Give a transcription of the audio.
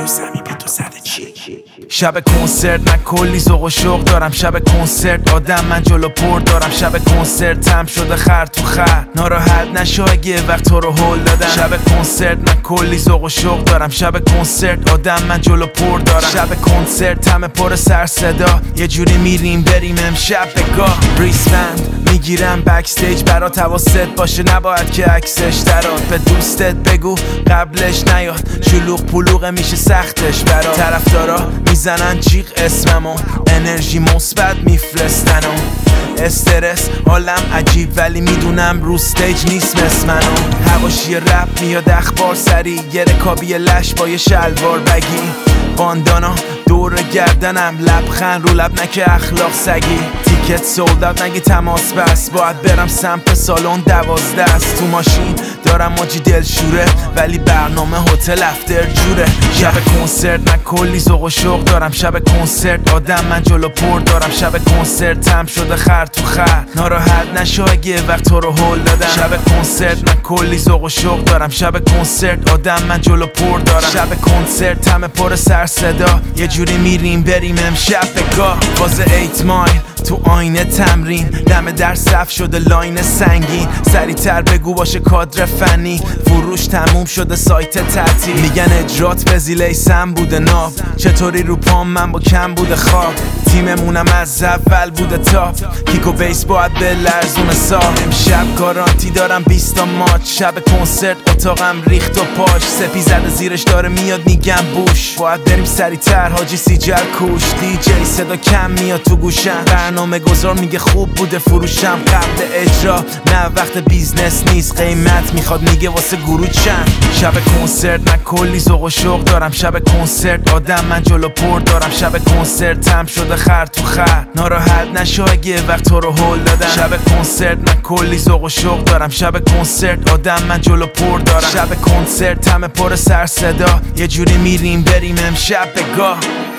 رو زمین به تو زده چی؟ شب کنسرت من کلی ذوق و شوق دارم، شب کنسرت آدم من جلو پر دارم، شب کنسرت تم شده خر تو خر، ناراحت نشو اگه وقت تو رو هول دادم. شب کنسرت من کلی ذوق و شوق دارم، شب کنسرت آدم من جلو پر دارم، شب کنسرت تم پر سر صدا، یه جوری میریم بریم امشب به گاه. ریسبند میگیرم بکستیج برات، حواست باشه نباید که عکسش درات، به دوستت بگو قبلش نیاد، شلوغ پلوغه میشه سختش برات، طرفدارا میزنن جیغ اسممو، انرژی مثبت میفرستن و استرس حالم عجیب ولی میدونم رو استیج نیست مثل منو. حواشی رپ میاد اخبار سری، یه رکابی لش با یه شلوار بگی، باندانا دور گردنم، لبخند رو لب نکه اخلاق سگی، تیکت سولدات نگی تماس بس، باید برم سمت سالن 12 است، تو ماشین دارم ماجی دلشوره ولی برنامه هتل افتر جوره. شب کنسرت من کلی ذوق و شوق دارم، شب کنسرت آدم من جلو پر دارم، شب کنسرت تم شده خر تو خر، ناراحت نشو اگه وقت تو رو هول دادم. شب کنسرت من کلی ذوق و شوق دارم، شب کنسرت آدم من جلو پر دارم، شب کنسرت تم پر سر صدا، یه جوری میریم بریم امشب به گاه. باز 8 مایل تو آینه تمرین، دم در صف شده لاین سنگین، سریعتر بگو باشه کادر فنی، فروش تموم شده سایت تعطیل، میگن اجرات به زیلیسم بوده ناب، چطوری رو پام من با کم بوده خواب، تیممونم از اول بوده تاپ، کیک و بیس باید به لرزون ساب، امشب گارانتی دارم 20 تا ماچ، شب کنسرت اتاقم ریخت و پاش، سپی زده زیرش داره میاد میگم بوش، باید بریم سریعتر حاجی سیجل کوش، دی جی صدا کم میاد تو گوشم، برنامه گذار میگه خوب بوده فروشم، قبل اجرا نه وقت بیزنس نیست، قیمت میخواد میگه واسه گروه چند. شب کنسرت من کلی ذوق و شوق دارم، شب کنسرت آدم من جلو پر دارم، شب کنسرت تم شده خر تو خر، ناراحت نشو اگه وقت تو رو هول دادم. شب کنسرت من کلی ذوق و شوق دارم، شب کنسرت آدم من جلو پر دارم، شب کنسرت تم پر سر صدا، یه جوری میریم بریم امشب به گاه.